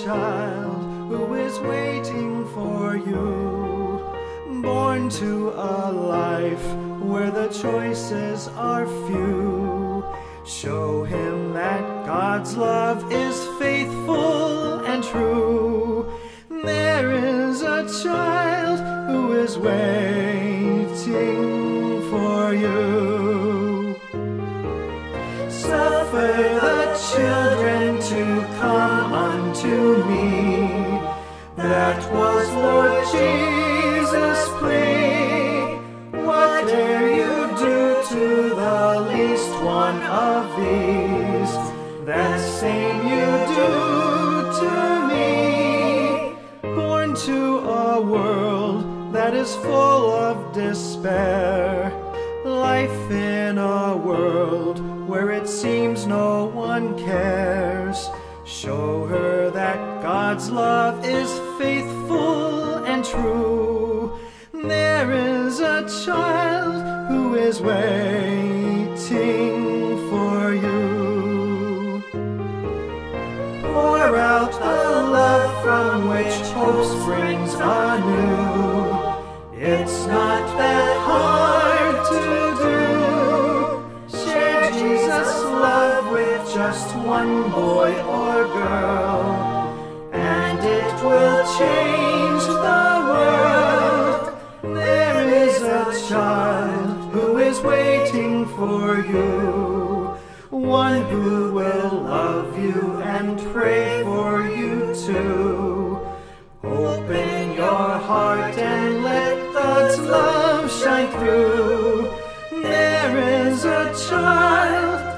child who is waiting for you, born to a life where the choices are few. Show him that God's love is faithful and true. There is a child who is waiting for you. Suffer the children to come unto me. That was Lord Jesus' plea. What dare you do to the least one of these? That same you do to me. Born to a world that is full of despair, life in a world where it seems no one cares. Show her that God's love is faithful and true. There is a child who is waiting for you. Pour out the love from which hope springs anew. It's not that hard to do. Share Jesus' love with just one boy or girl, and it will change the world. There is a child who is waiting for you, one who will love you and pray for you too. Open your heart and let God's love shine through. There is a child